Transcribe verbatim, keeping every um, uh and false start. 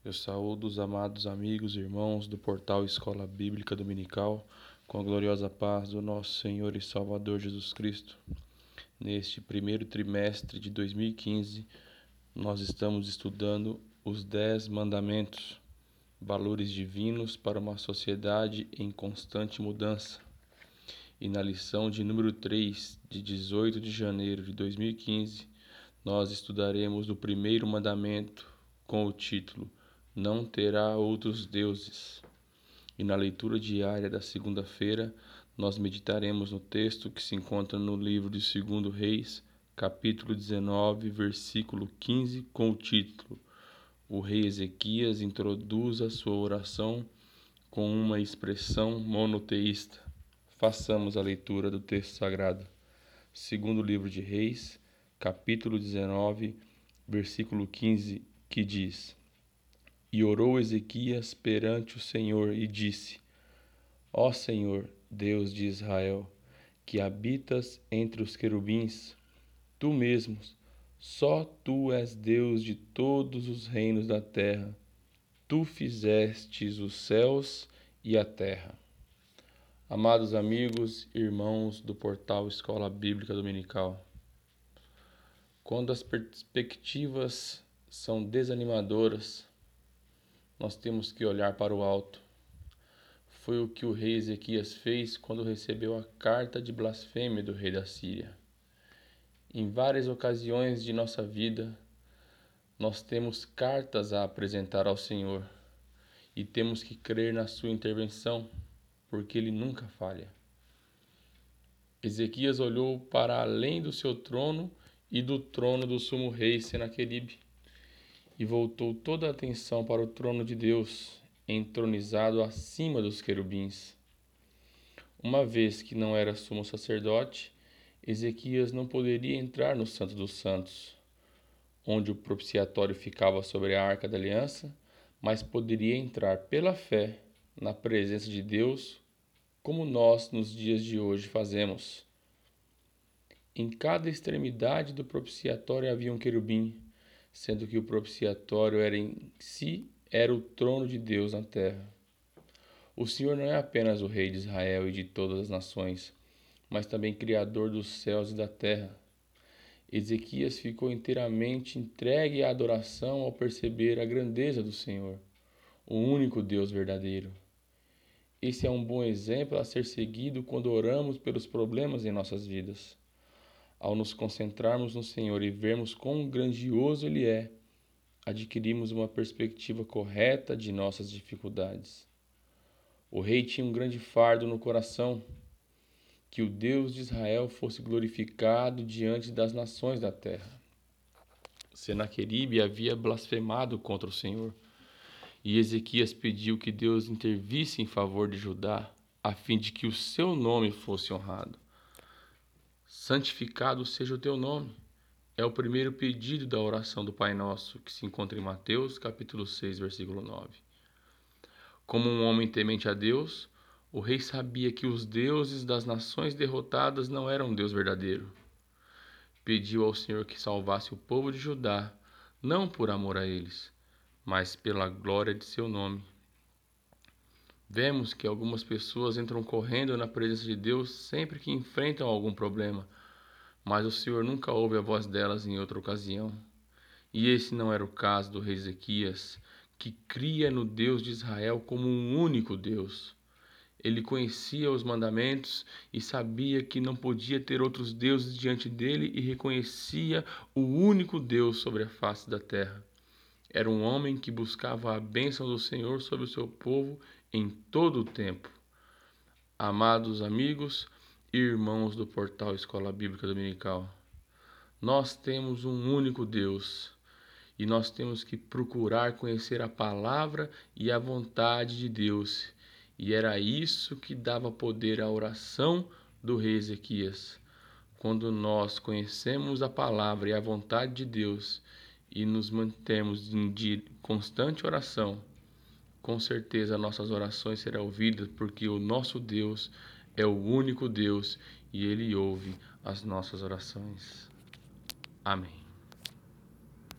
Eu saúdo os amados amigos e irmãos do portal Escola Bíblica Dominical com a gloriosa paz do nosso Senhor e Salvador Jesus Cristo. Neste primeiro trimestre de dois mil e quinze, nós estamos estudando os Dez Mandamentos, valores divinos para uma sociedade em constante mudança. E na lição de número três, de dezoito de janeiro de dois mil e quinze, nós estudaremos o primeiro mandamento com o título Não terá outros deuses. E na leitura diária da segunda-feira, nós meditaremos no texto que se encontra no livro de Segundo Reis, capítulo dezenove, versículo quinze, com o título O rei Ezequias introduz a sua oração com uma expressão monoteísta. Façamos a leitura do texto sagrado. Segundo livro de Reis, capítulo dezenove, versículo quinze, que diz: E orou Ezequias perante o Senhor e disse: Ó Senhor, Deus de Israel, que habitas entre os querubins, tu mesmo, só tu és Deus de todos os reinos da terra. Tu fizestes os céus e a terra. Amados amigos e irmãos do portal Escola Bíblica Dominical, quando as perspectivas são desanimadoras, nós temos que olhar para o alto. Foi o que o rei Ezequias fez quando recebeu a carta de blasfêmia do rei da Síria. Em várias ocasiões de nossa vida, nós temos cartas a apresentar ao Senhor e temos que crer na sua intervenção, porque ele nunca falha. Ezequias olhou para além do seu trono e do trono do sumo rei Senaqueribe e voltou toda a atenção para o trono de Deus, entronizado acima dos querubins. Uma vez que não era sumo sacerdote, Ezequias não poderia entrar no Santo dos Santos, onde o propiciatório ficava sobre a Arca da Aliança, mas poderia entrar pela fé na presença de Deus, como nós nos dias de hoje fazemos. Em cada extremidade do propiciatório havia um querubim, sendo que o propiciatório era em si era o trono de Deus na terra. O Senhor não é apenas o Rei de Israel e de todas as nações, mas também Criador dos céus e da terra. Ezequias ficou inteiramente entregue à adoração ao perceber a grandeza do Senhor, o único Deus verdadeiro. Esse é um bom exemplo a ser seguido quando oramos pelos problemas em nossas vidas. Ao nos concentrarmos no Senhor e vermos quão grandioso Ele é, adquirimos uma perspectiva correta de nossas dificuldades. O rei tinha um grande fardo no coração, que o Deus de Israel fosse glorificado diante das nações da terra. Senaqueribe havia blasfemado contra o Senhor, e Ezequias pediu que Deus intervisse em favor de Judá, a fim de que o seu nome fosse honrado. Santificado seja o teu nome. É o primeiro pedido da oração do Pai Nosso, que se encontra em Mateus, capítulo seis, versículo nove. Como um homem temente a Deus, o rei sabia que os deuses das nações derrotadas não eram um Deus verdadeiro. Pediu ao Senhor que salvasse o povo de Judá, não por amor a eles, mas pela glória de seu nome. Vemos que algumas pessoas entram correndo na presença de Deus sempre que enfrentam algum problema, mas o Senhor nunca ouve a voz delas em outra ocasião. E esse não era o caso do rei Ezequias, que cria no Deus de Israel como um único Deus. Ele conhecia os mandamentos e sabia que não podia ter outros deuses diante dele e reconhecia o único Deus sobre a face da terra. Era um homem que buscava a bênção do Senhor sobre o seu povo em todo o tempo. Amados amigos e irmãos do portal Escola Bíblica Dominical, nós temos um único Deus e nós temos que procurar conhecer a palavra e a vontade de Deus. E era isso que dava poder à oração do rei Ezequias. Quando nós conhecemos a palavra e a vontade de Deus e nos mantemos em constante oração, com certeza nossas orações serão ouvidas, porque o nosso Deus é o único Deus e Ele ouve as nossas orações. Amém.